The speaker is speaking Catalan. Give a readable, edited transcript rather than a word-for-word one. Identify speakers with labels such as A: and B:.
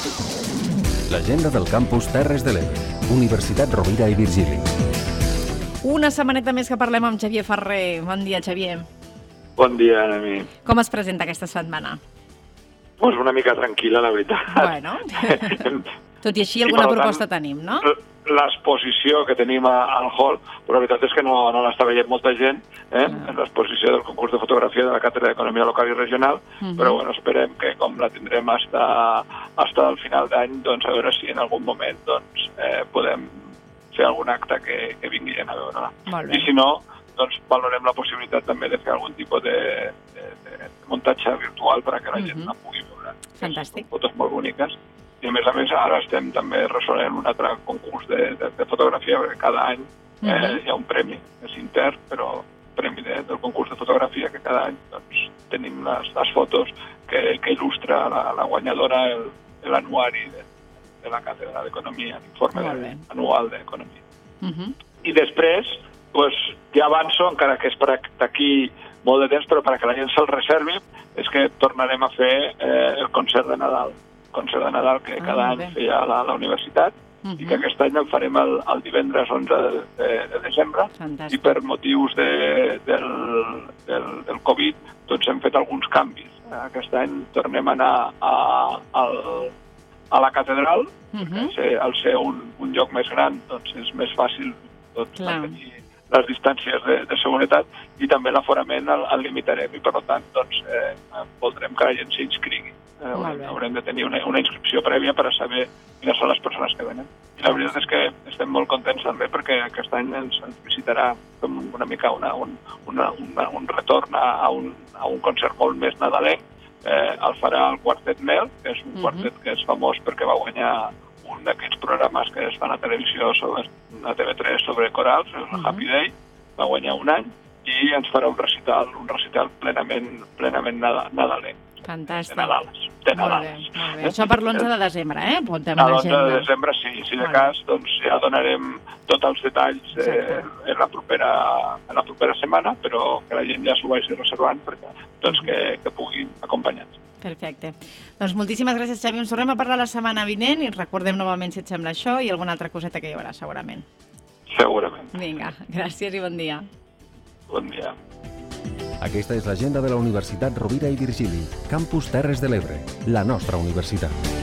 A: L'agenda del campus Terres de l'Ebre, Universitat Rovira i Virgili.
B: Una setmaneta més que parlem amb Xavier Ferrer. Bon dia, Xavier.
C: Bon dia, Noemí.
B: Com es presenta aquesta setmana?
C: Pues una mica tranquil·la, la veritat.
B: Bueno, tot i així alguna proposta tenim, no?
C: L'exposició que tenim al hall, però la veritat és que no l'està veient molta gent, l'exposició del concurs de fotografia de la Càtedra d'Economia Local i Regional, però bueno, esperem que com la tindrem hasta el final d'any, doncs a veure si en algun moment doncs, podem fer algun acte que vinguin a veure-la. I si no, doncs valorem la possibilitat també de fer algun tipus de muntatge virtual perquè la gent la pugui veure.
B: Fantàstic.
C: Són fotos molt boniques. I a més, ara estem també resolent un altre concurs de fotografia, perquè cada any hi ha un premi, és intern, però premi del concurs de fotografia, que cada any doncs, tenim les fotos que il·lustra la guanyadora l'anuari de la Càtedra d'Economia, l'informe anual d'Economia. I després, ja avanço, encara que és per aquí molt de temps, però perquè la gent se'l reservi, és que tornarem a fer el concert de Nadal. Concert de Nadal que cada any feia a la universitat i que aquest any el farem el divendres 11 de desembre. I per motius del Covid doncs hem fet alguns canvis. Aquest any tornem a anar a la catedral, perquè al ser un lloc més gran doncs és més fàcil mantenir les distàncies de seguretat i també l'aforament el limitarem i per tant doncs, voldrem que la gent s'inscrigui. Haurem de tenir una inscripció prèvia per a saber quines són les persones que venen. I la veritat és que estem molt contents també perquè aquest any ens visitarà com una mica un retorn a un concert molt més nadalenc. El farà el Quartet Mel, que és un quartet que és famós perquè va guanyar un d'aquests programes que es fan a televisió a TV3 sobre corals, el Happy Day, va guanyar un any i ens farà un recital plenament nadalenc.
B: Fantàstic.
C: De Nadales.
B: Molt bé. Això per l'11 de desembre, apuntem
C: a l'agenda. L'11 de desembre, si de cas, doncs ja donarem tots els detalls en la propera setmana, però que la gent ja s'ho vagi reservant perquè que puguin acompanyar-nos.
B: Perfecte. Doncs moltíssimes gràcies, Xavi. Ens tornem a parlar la setmana vinent i recordem novament si et sembla això i alguna altra coseta que hi haurà, segurament.
C: Segurament.
B: Vinga, gràcies i bon dia.
C: Bon dia.
A: Aquesta és l'agenda de la Universitat Rovira i Virgili, Campus Terres de l'Ebre, la nostra universitat.